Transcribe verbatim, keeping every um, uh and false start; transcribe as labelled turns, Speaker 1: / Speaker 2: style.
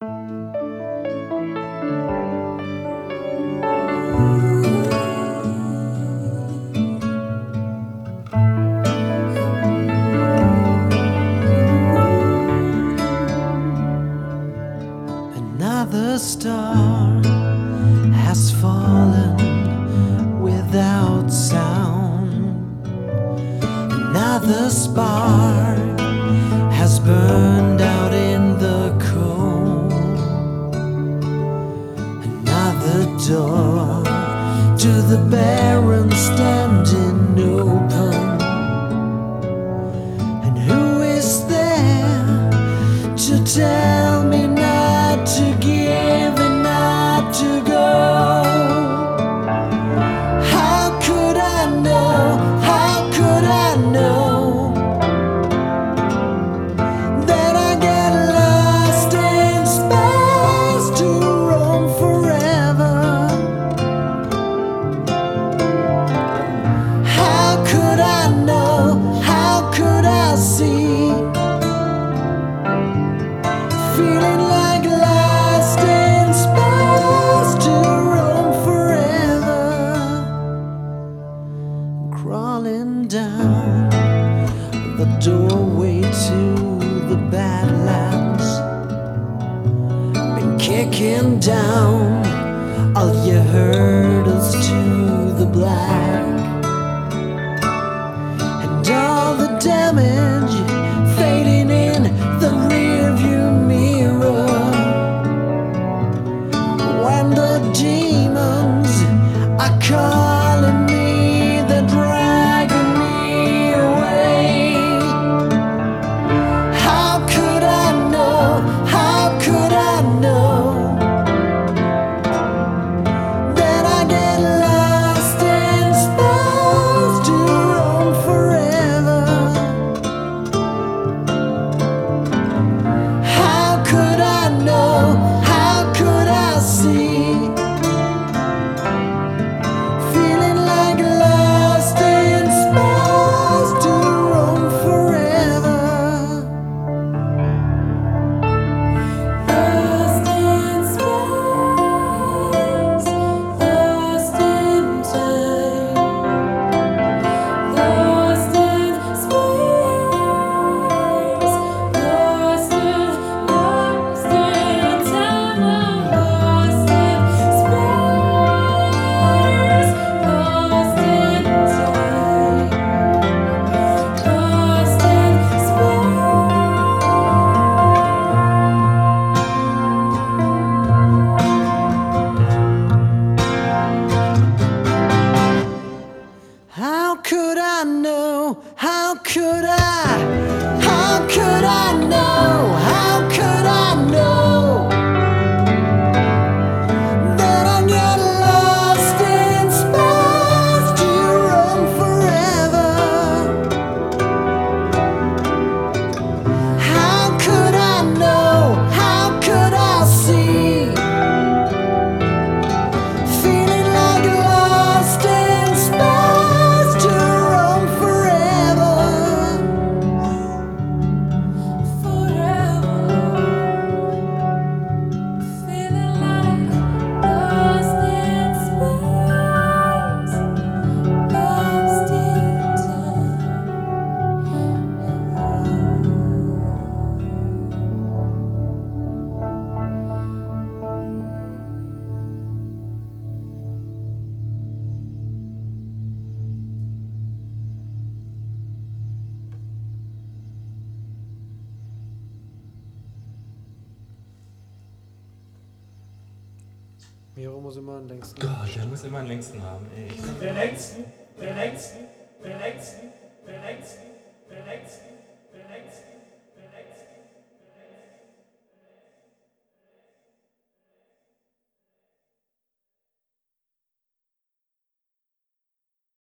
Speaker 1: Another star has fallen without sound. Another spark has burned out in the cold. Another door to the barren standing open. And who is there to tell me not to give and not to go? How could I know, how could I know that I get lost in space to roam forever? How could I know, how could I see, feeling like lost in space to roam forever, crawling down the doorway to the Badlands, been kicking down all your hurdles to the black, and all the damage fading in the rearview mirror. When the demons are calling me, they're dragging me away. How could I know, how could I know that I get lost in space to roam forever? How could I know, how could I see, feeling like lost in space to roam forever? Lost in space, lost in time, lost in space, lost in, lost in time, lost in space, lost in time, lost in space. How could I know? How could I? How could I know? How could I know that I get lost in space to roam forever? How could I know? How could I see, feeling like lost in space to roam forever? Forever, feeling like lost in space, lost in time.
Speaker 2: Miro muss immer den längsten.
Speaker 3: Gott, der muss immer einen längsten haben, ey.
Speaker 4: Den längsten, den längsten, den längsten, den längsten.